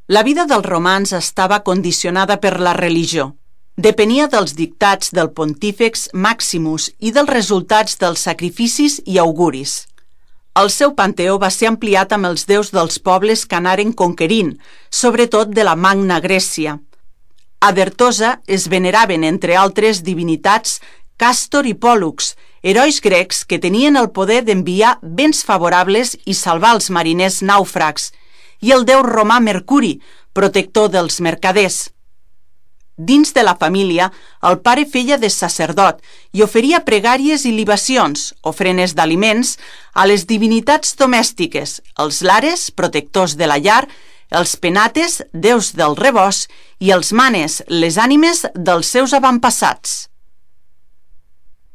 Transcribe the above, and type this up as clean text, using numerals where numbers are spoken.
La vida dels romans estava condicionada per la religió. Depenia dels dictats del Pontífex Maximus i dels resultats dels sacrificis i auguris. El seu panteó va ser ampliat amb els déus dels pobles que anaren conquerint, sobretot de la Magna Grècia. A Dertosa es veneraven, entre altres divinitats, Càstor i Pòl·lux, herois grecs que tenien el poder d'enviar vents favorables i salvar els mariners nàufrags, i el déu romà Mercuri, protector dels mercaders. Dins de la família, el pare feia de sacerdot i oferia pregàries i libacions, ofrenes d'aliments, a les divinitats domèstiques, els lares, protectors de la llar, els penates, déus del rebost, i els manes, les ànimes dels seus avantpassats.